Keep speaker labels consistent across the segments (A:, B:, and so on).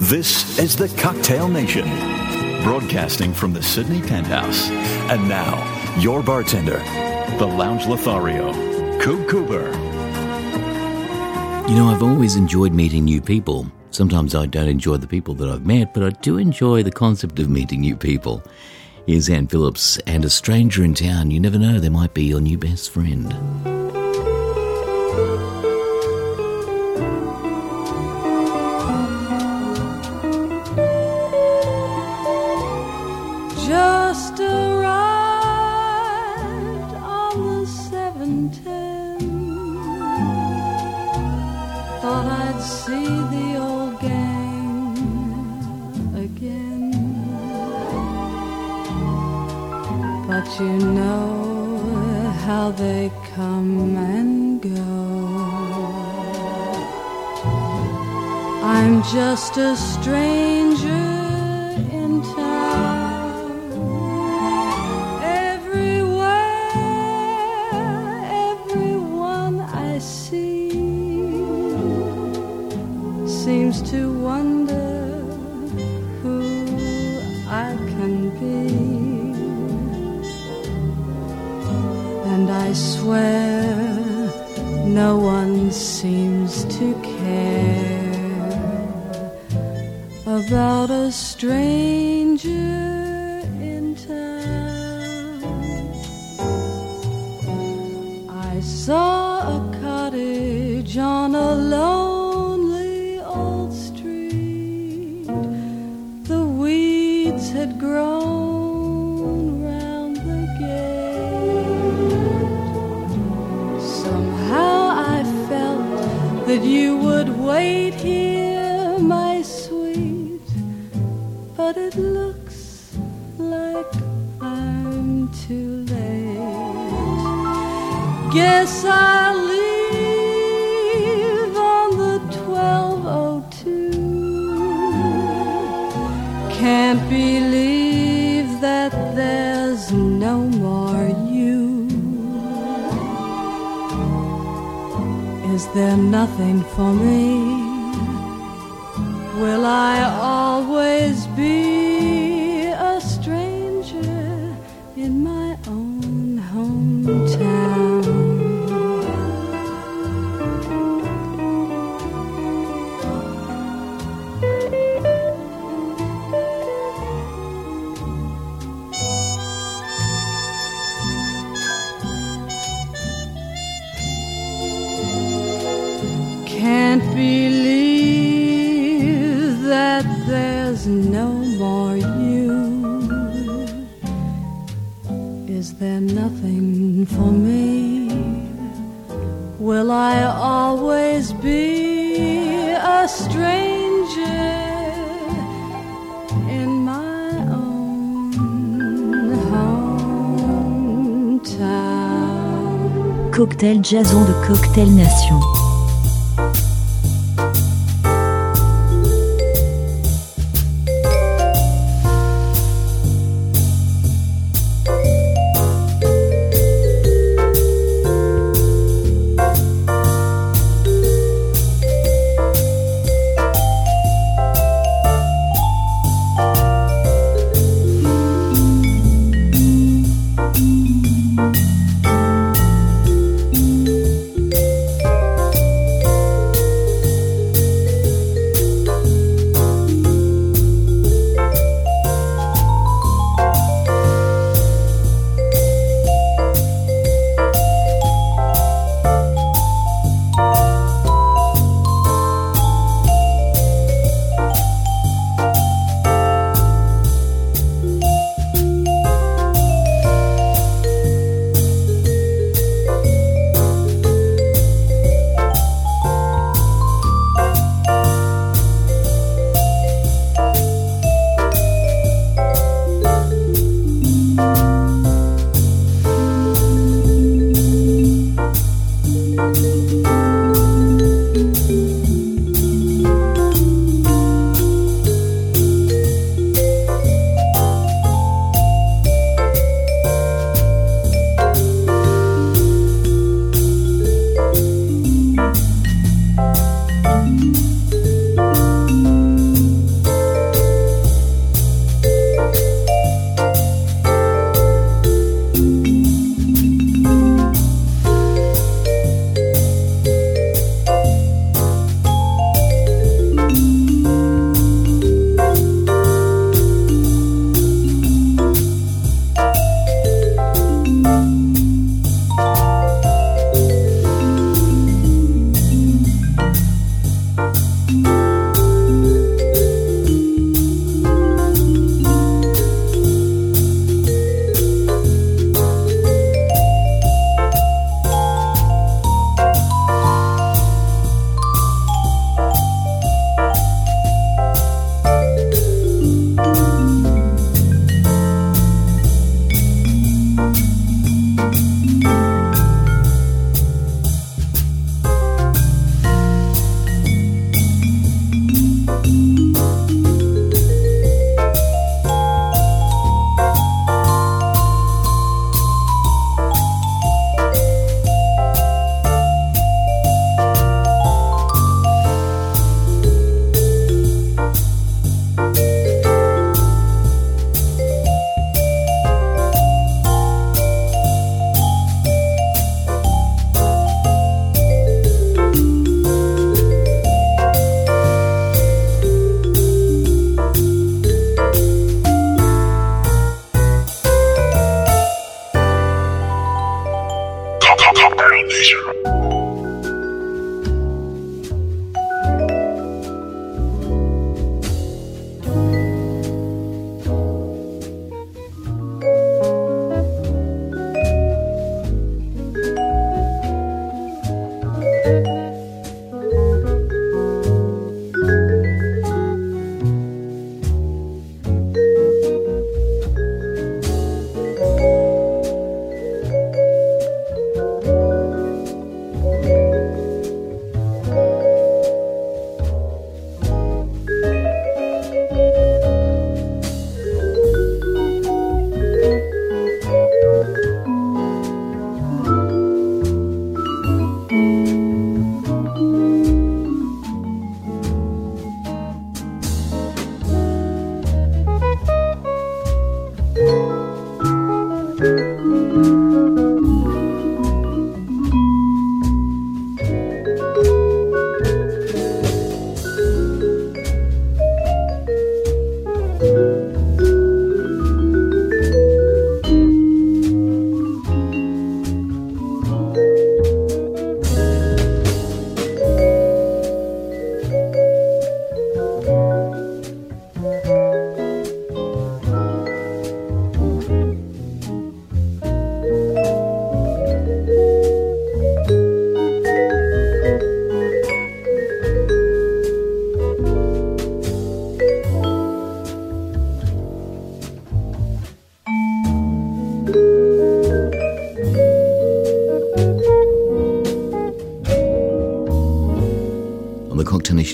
A: This is the Cocktail Nation, broadcasting from the Sydney Penthouse. And now, your bartender, the Lounge Lothario, Coop Cooper.
B: You know, I've always enjoyed meeting new people. Sometimes I don't enjoy the people that I've met, but I do enjoy the concept of meeting new people. Here's Anne Phillips, and a stranger in town. You never know, they might be your new best friend.
C: Just arrived on the 710. Thought I'd see the old gang again. But you know how they come and go. I'm just a stranger in town. Everyone I see seems to wonder who I can be. And I swear no one seems to care about a stranger in town. I saw a cottage on a lonely old street. The weeds had grown round the gate. Somehow I felt that you would wait here, my sweet, but it looks like I'm too late. Guess I'll leave on the 12:02. Can't believe that there's no more you. Is there nothing for me? Will I always be a stranger in my own hometown? Can't believe that there's no more you. Is there nothing for me? Will I always be a stranger in my own hometown?
D: Cocktail Jason de Cocktail Nation.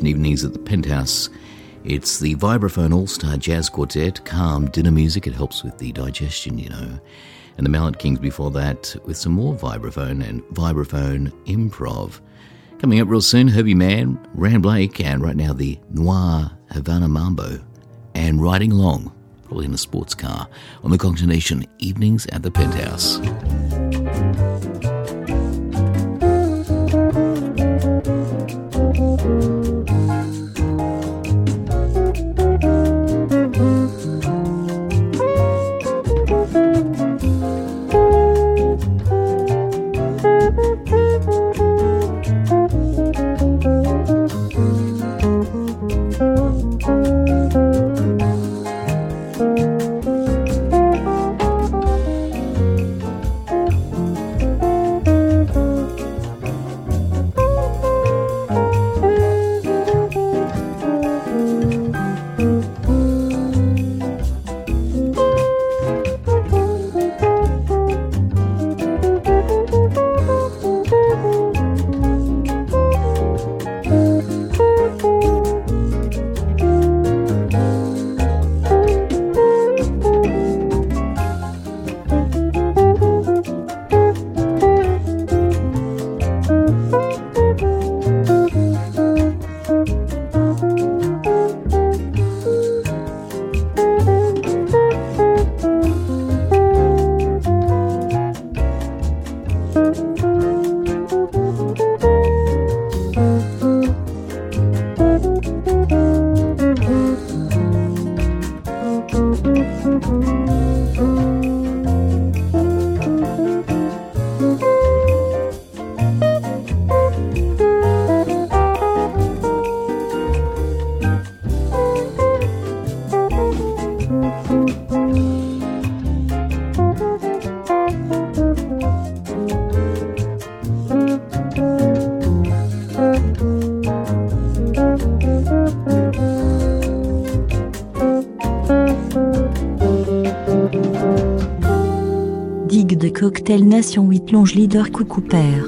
B: Nation evenings at the Penthouse. It's the Vibraphone All-Star Jazz Quartet, calm dinner music. It helps with the digestion, you know. And the Mallet Kings before that with some more vibraphone and vibraphone improv. Coming up real soon, Herbie Mann, Rand Blake, and right now the Noir Havana Mambo. And riding along, probably in a sports car, on the Cocktail Nation evenings at the Penthouse.
D: Cocktail Nation 8 Longe Leader Coucou Père.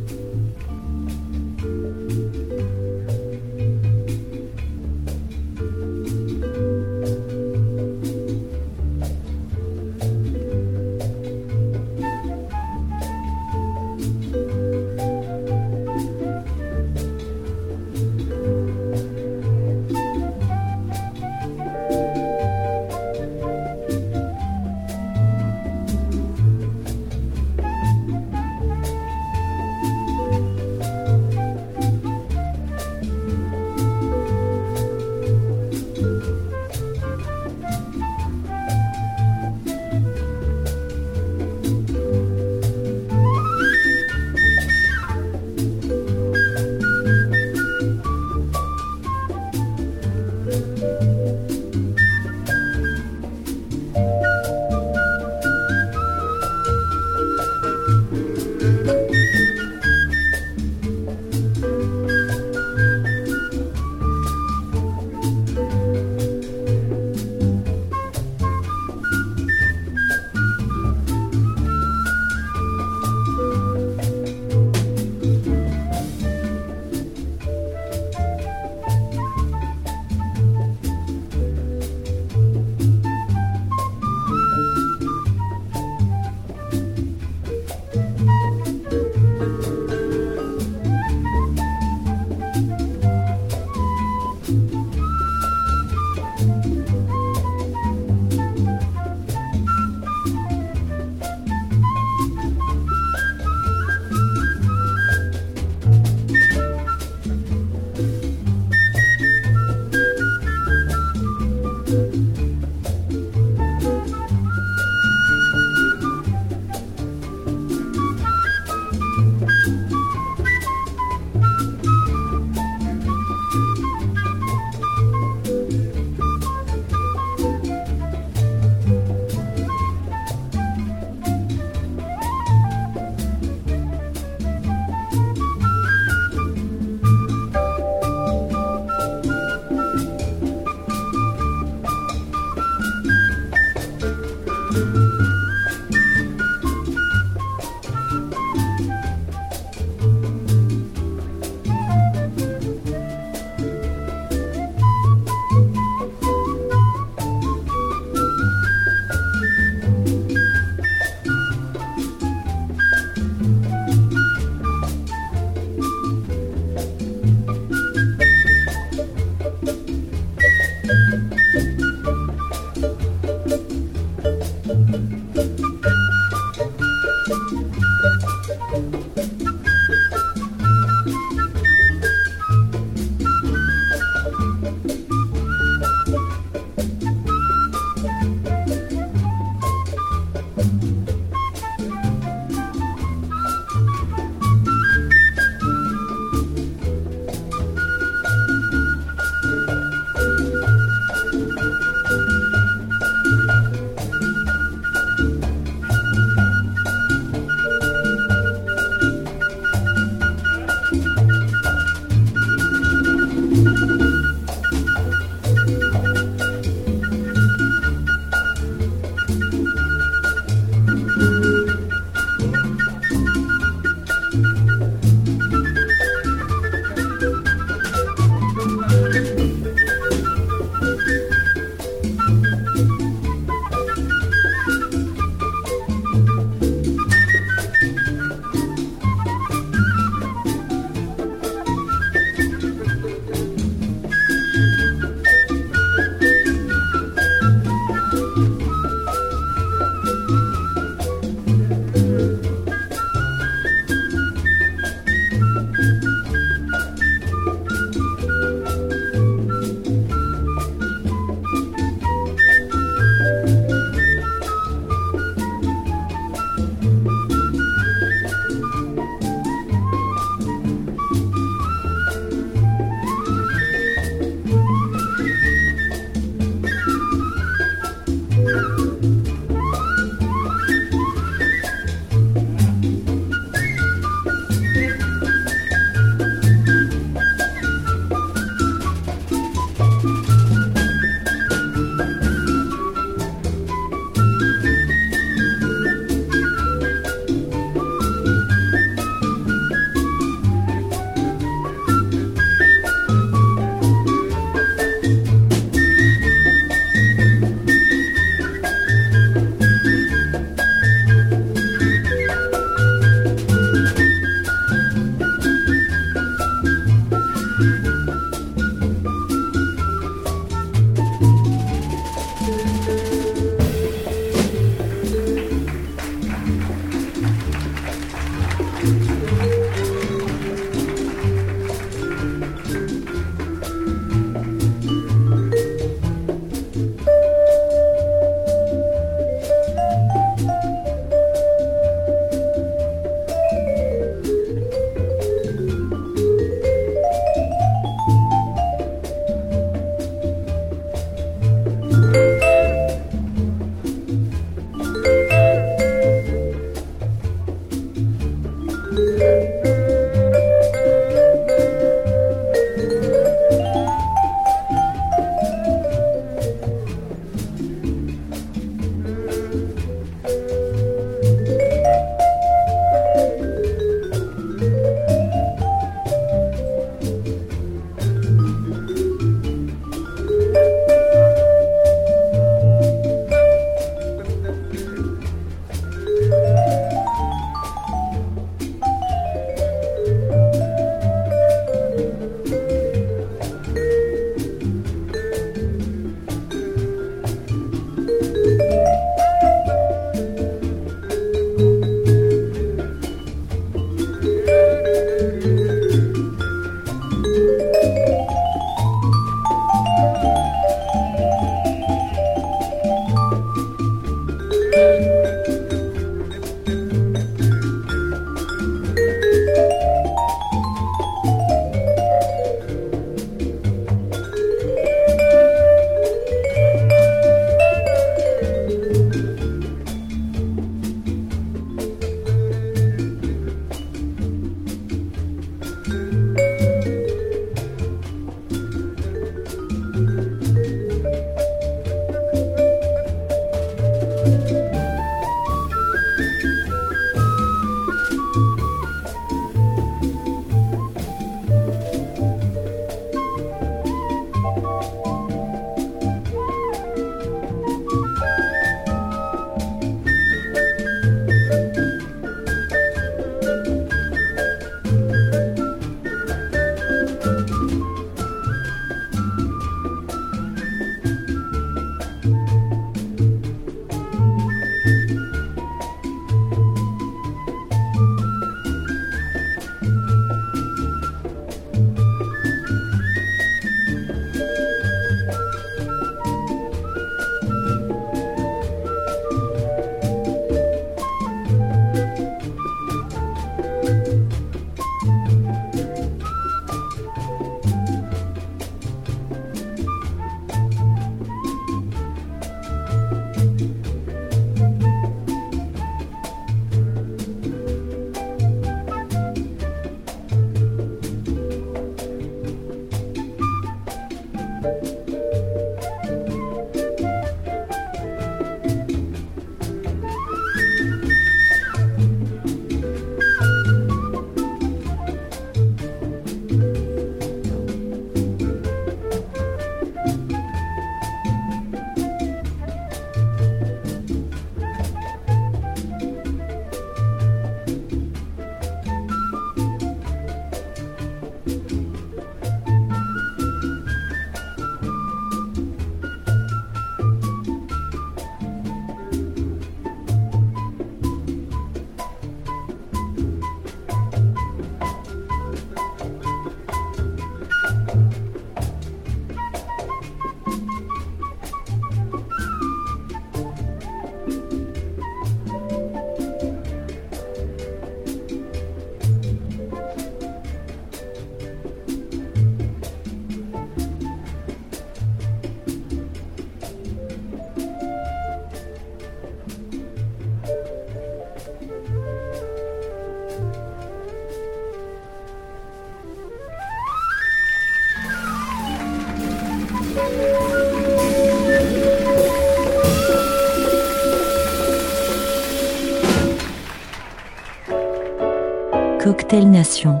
D: Cocktail Nation.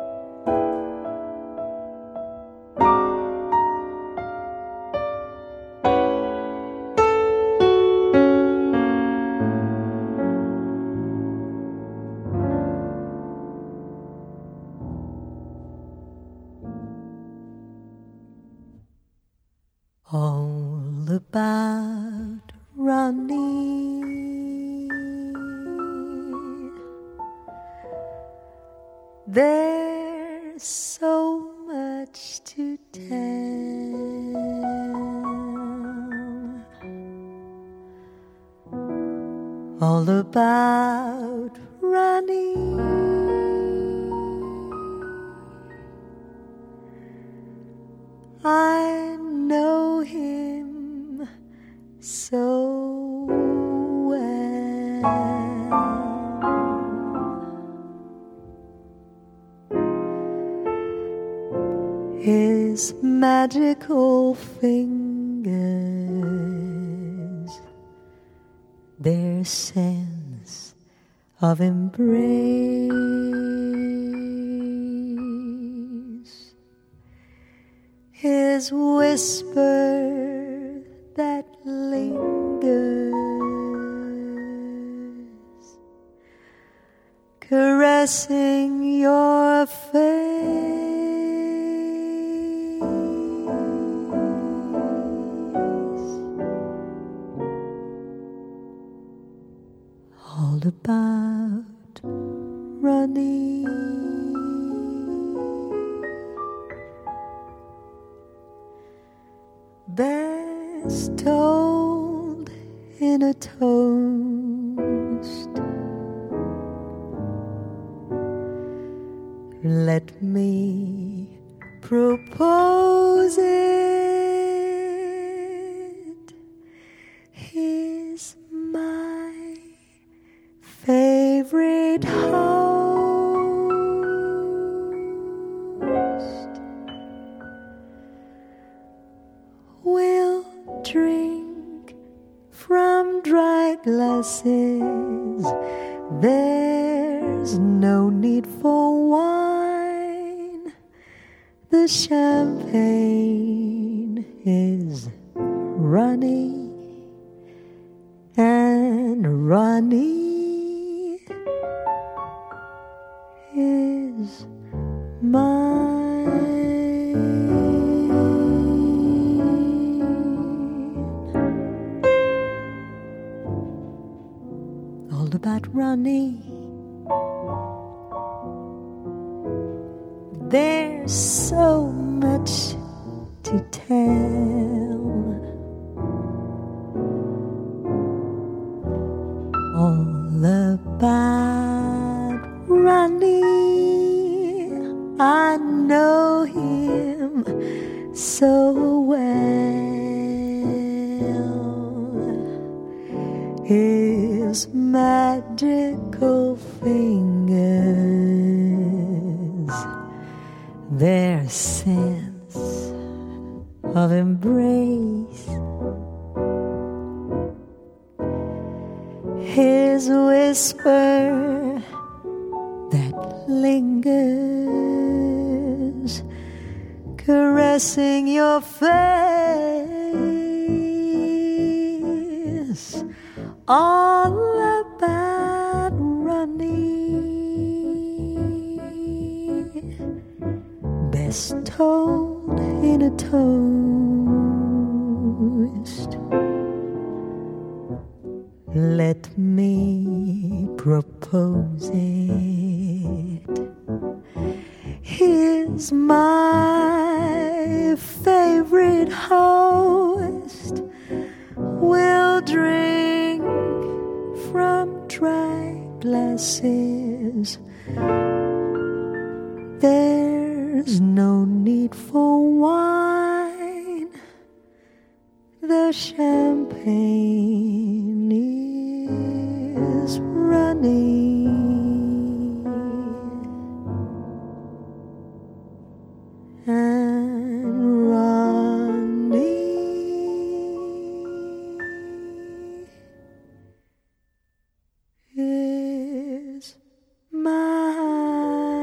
C: All about Ronnie, there's so much to tell. All about Ronnie, I know him so well. His magical fingers, their sense of embrace, his whisper that lingers, caressing your face. All about Ronnie. Best told in a toast. Let me propose it. He's my favorite host. We'll drink from dry glasses. There's no need for wine. The champagne is running, and Ronnie is mine. All about Ronnie. There's so much to tell. All about Ronnie. I know him so well. His magical fingers, their sense of embrace, his whisper that lingers, caressing your face. All about Ronnie, best told in a toast. Let me propose it. He's my favorite host. We'll drink from dry glasses. There's no need for wine. The champagne is running, and Ronnie is mine.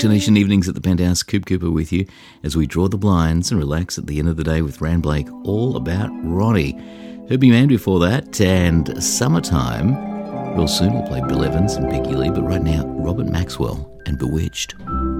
B: to Nation Evenings at the Penthouse. Coop Cooper with you as we draw the blinds and relax at the end of the day with Ran Blake, all about Ronnie. Herbie Mann before that, and Summertime. Real soon we'll play Bill Evans and Peggy Lee, but right now, Robert Maxwell and Bewitched.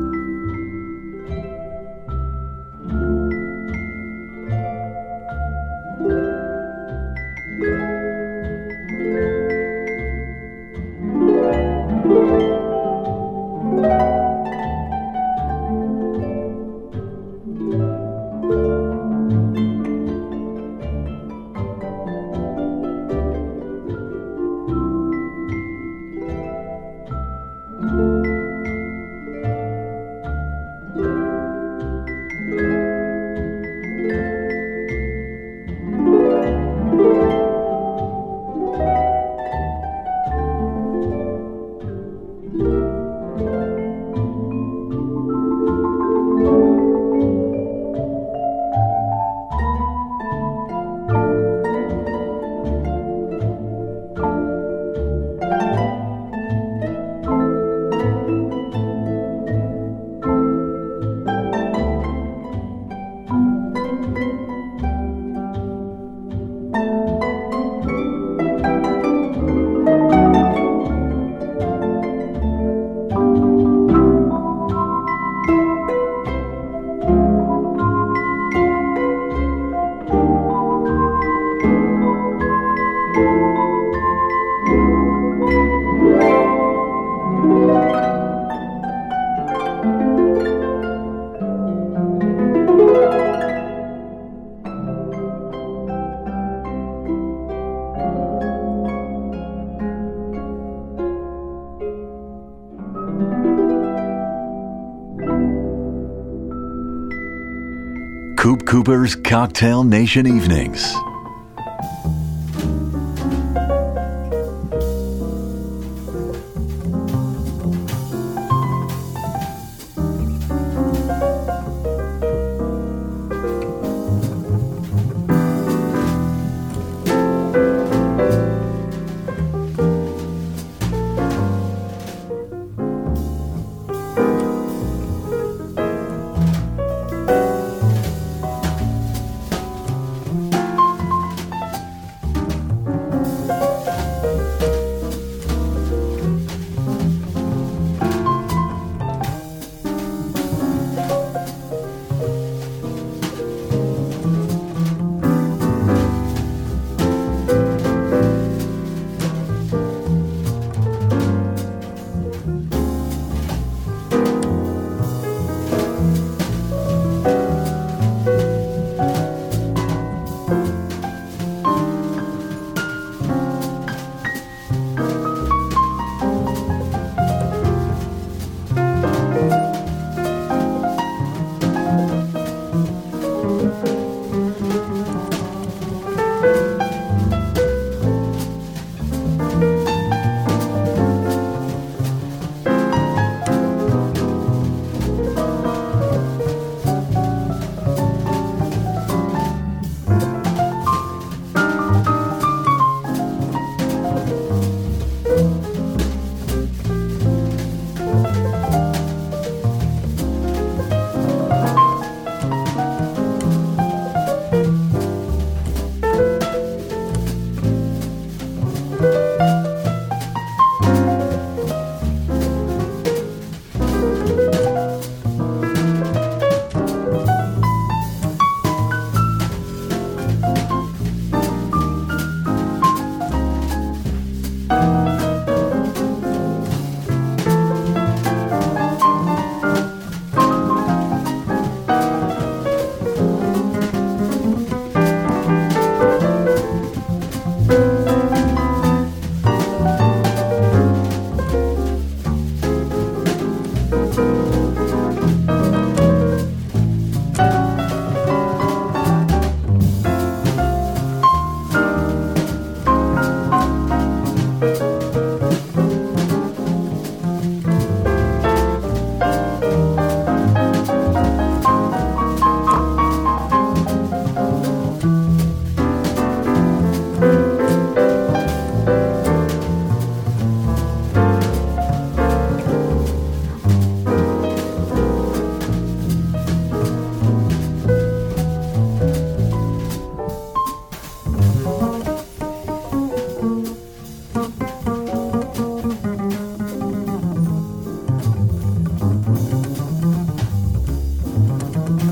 A: Coop Cooper's Cocktail Nation Evenings.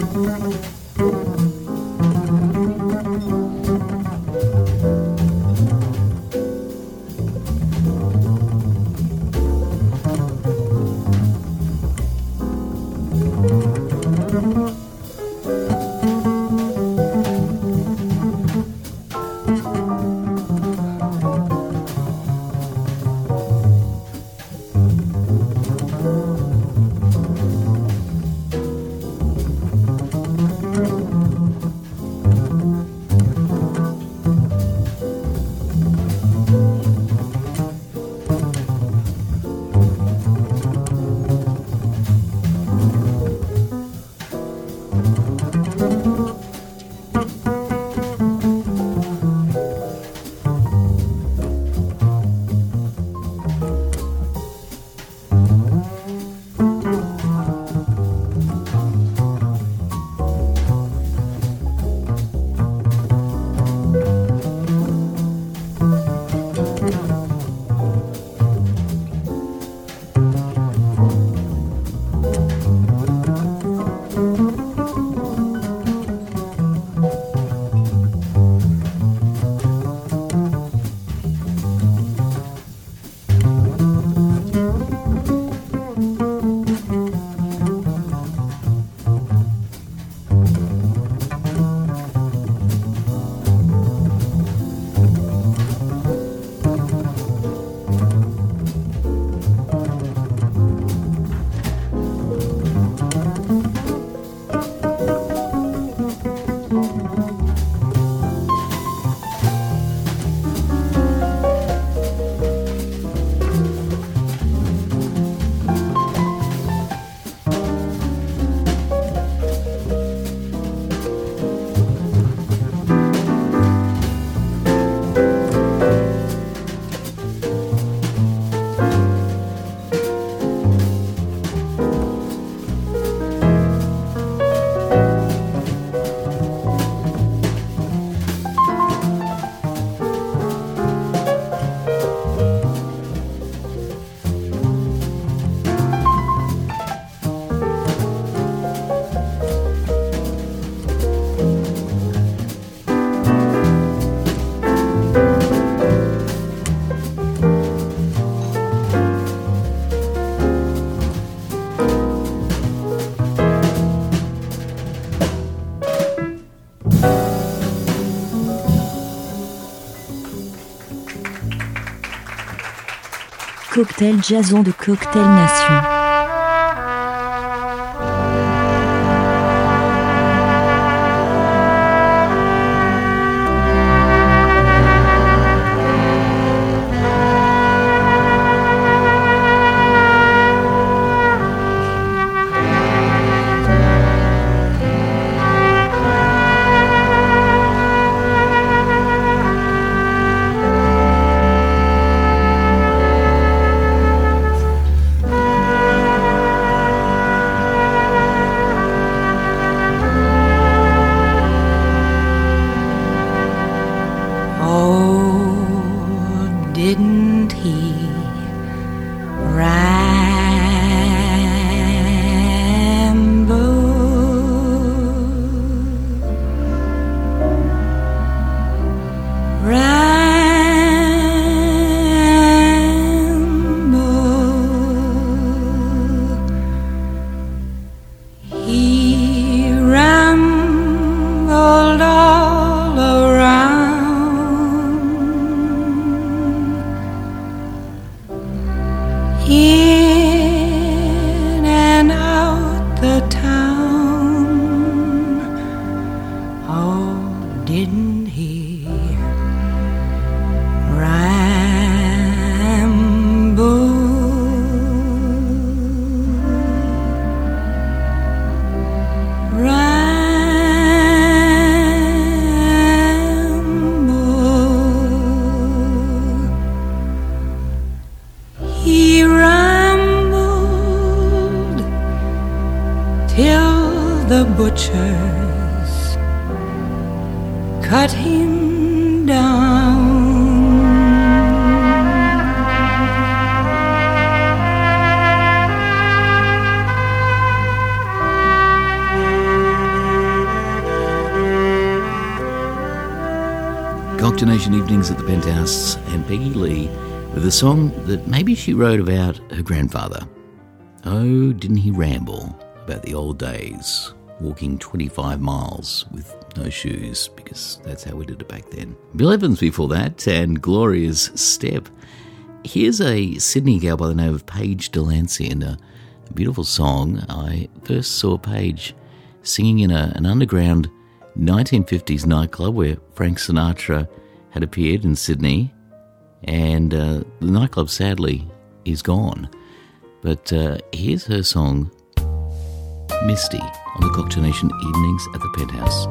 D: Cocktail Jason de Cocktail Nation.
C: Butchers cut him down.
B: Cocktail Nation Evenings at the Penthouse, and Peggy Lee with a song that maybe she wrote about her grandfather. Oh, didn't he ramble about the old days, walking 25 miles with no shoes, because that's how we did it back then. Bill Evans before that, and Gloria's Step. Here's a Sydney gal by the name of Paige Delancey, and a beautiful song. I first saw Paige singing in an underground 1950s nightclub where Frank Sinatra had appeared in Sydney, and the nightclub sadly is gone. But here's her song, Misty, on the Cocktail Nation Evenings at the Penthouse.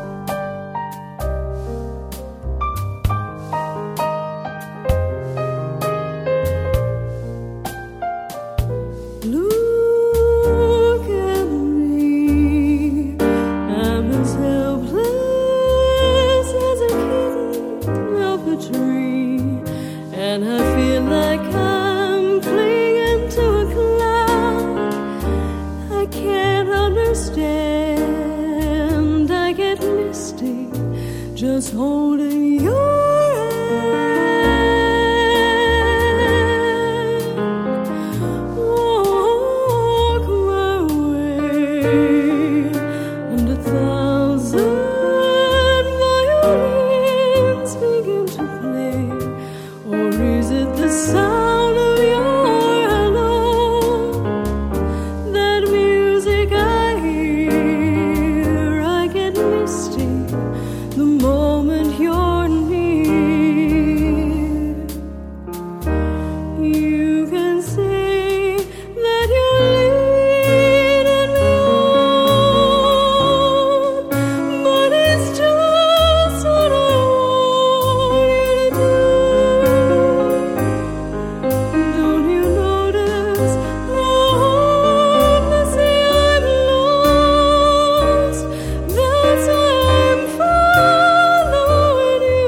C: Just holding your hand, walk my way, and 1,000 violins begin to play. Or is it the sound of your hello, that music I hear? I get misty the moment you're near. You can say that you're leading me on, but it's just what I want you to do. Don't you notice how hopelessly I'm lost? That's why I'm following you.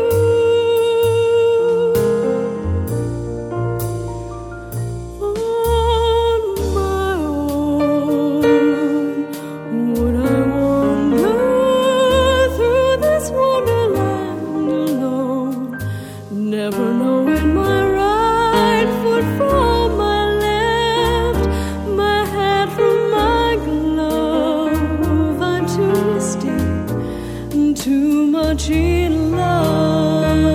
C: On my own, would I wander through this wonderland alone, never knowing my right foot from my left, my hat from my glove? I'm too misty, too much in love.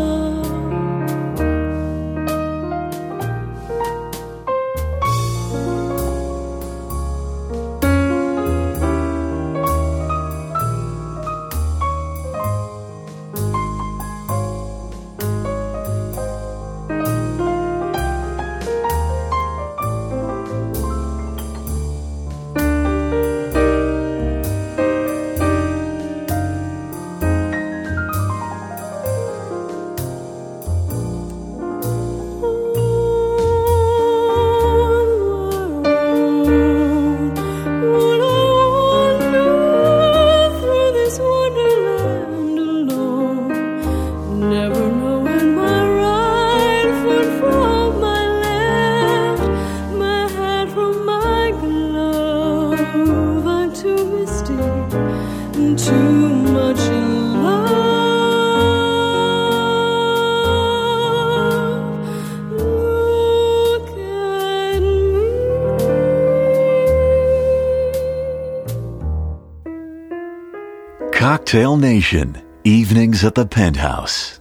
C: Would I wander through this wonderland alone, never knowing my right foot from my left, my hat from my glove? I'm too misty, too much in love. Look at me.
A: Cocktail Nation, evenings at the Penthouse.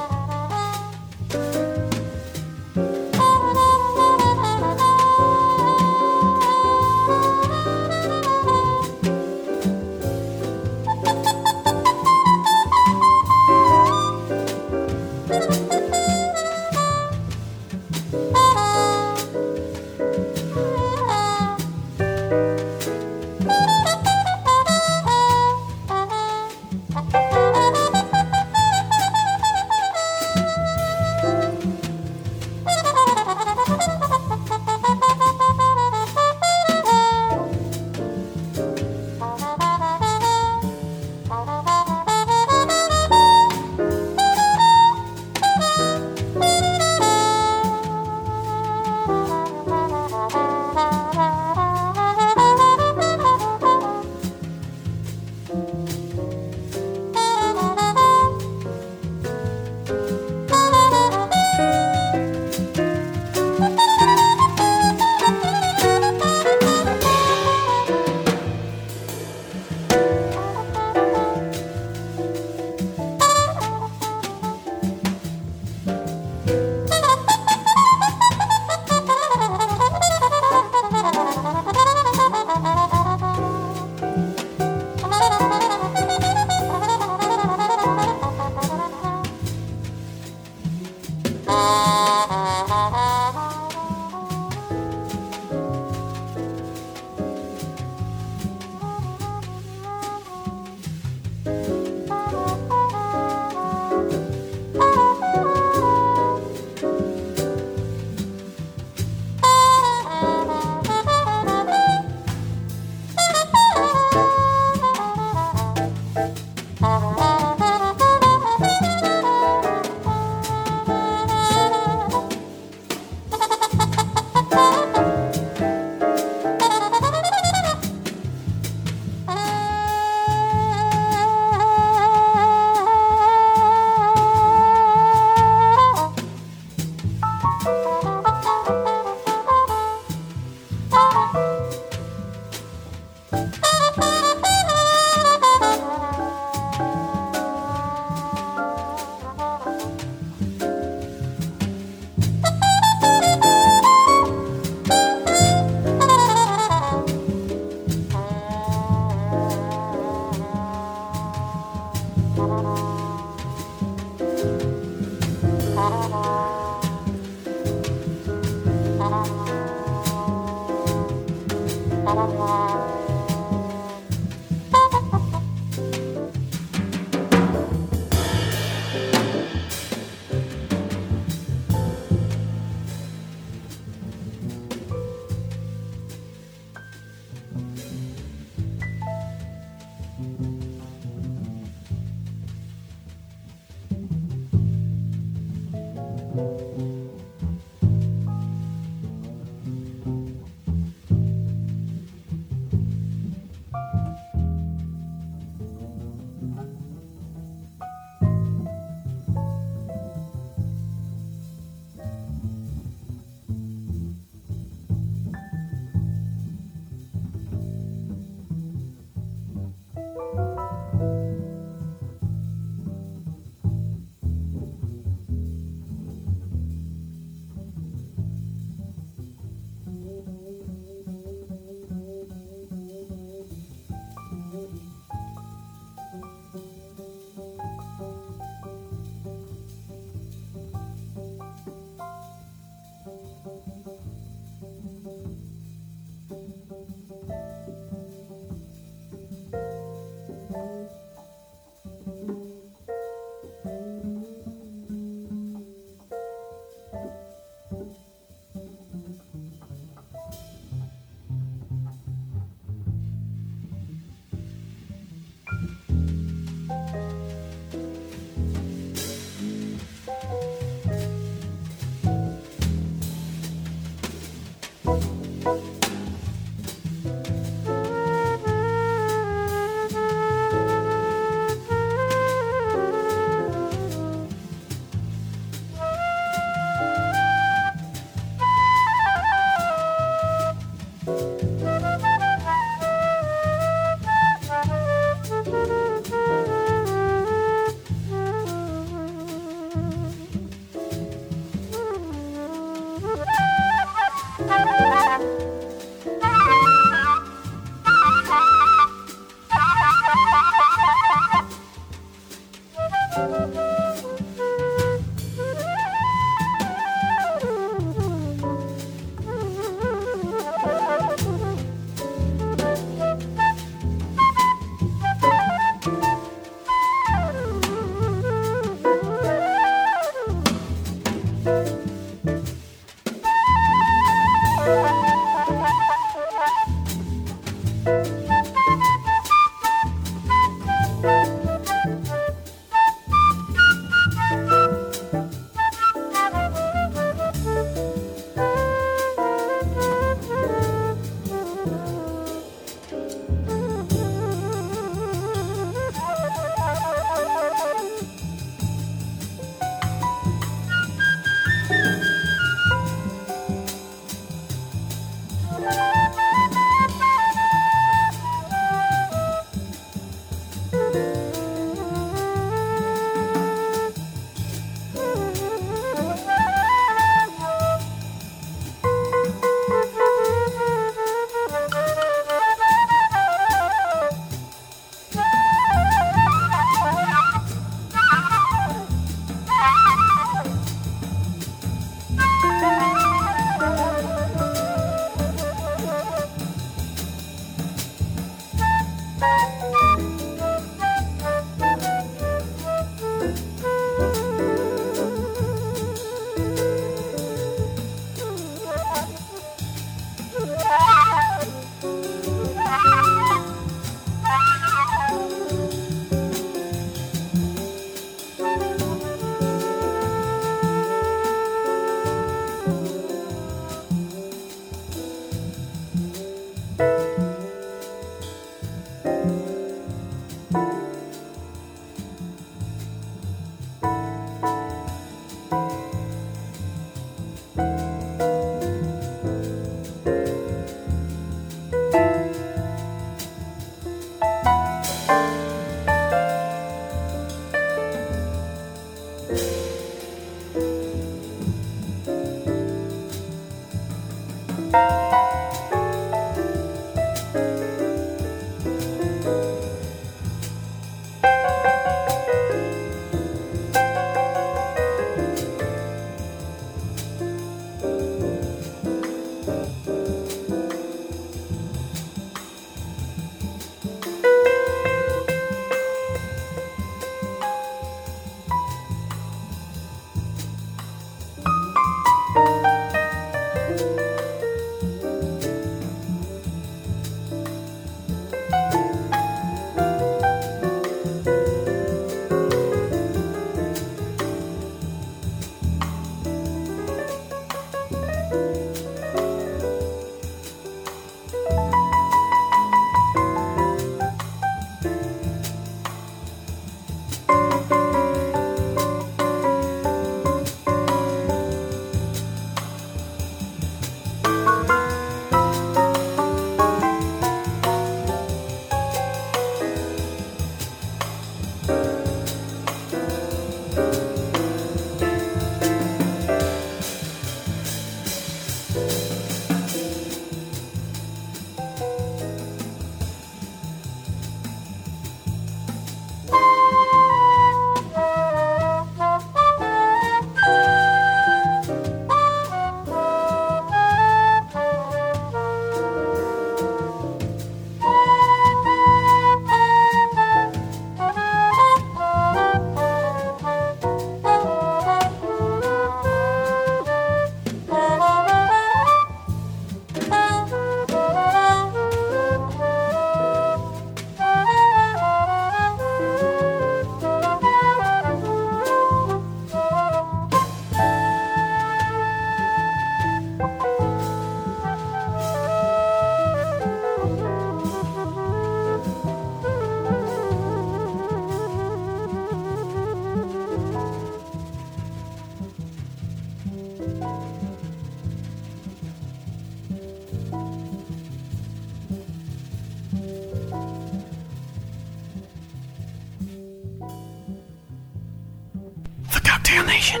B: Nation.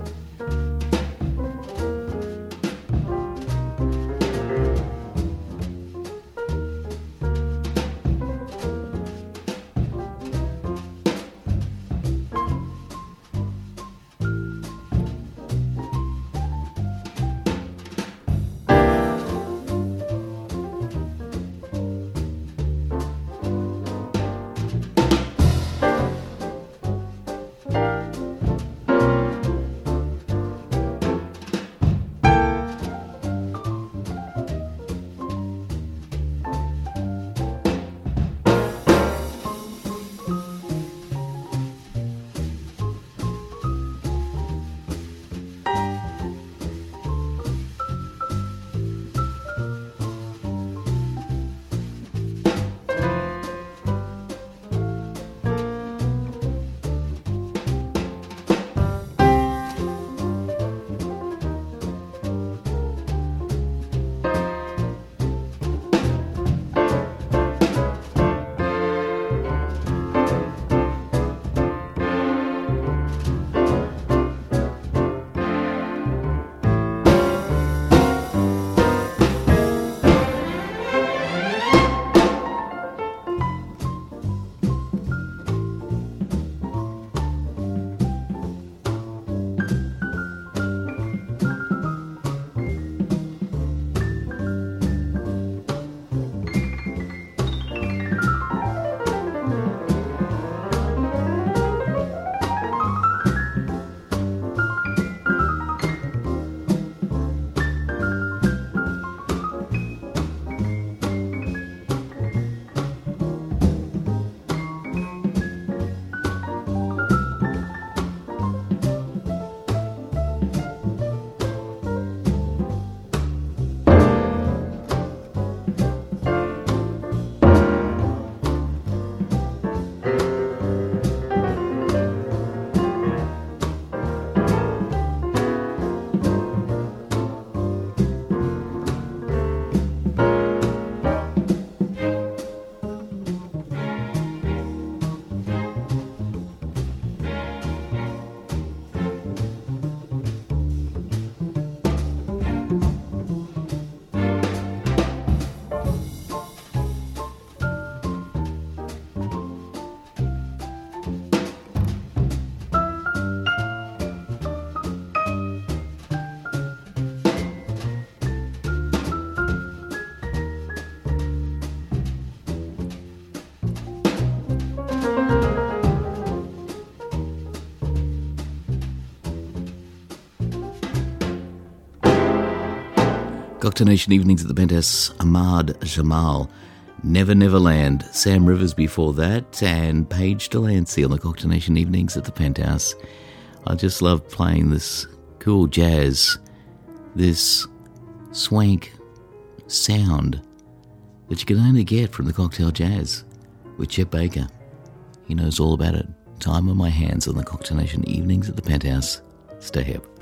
B: Cocktail Nation Evenings at the Penthouse, Ahmad Jamal, Never Never Land, Sam Rivers before that, and Paige Delancey on the Cocktail Nation Evenings at the Penthouse. I just love playing this cool jazz, this swank sound that you can only get from the Cocktail Jazz with Chet Baker. He knows all about it. Time on my hands on the Cocktail Nation Evenings at the Penthouse. Stay hip.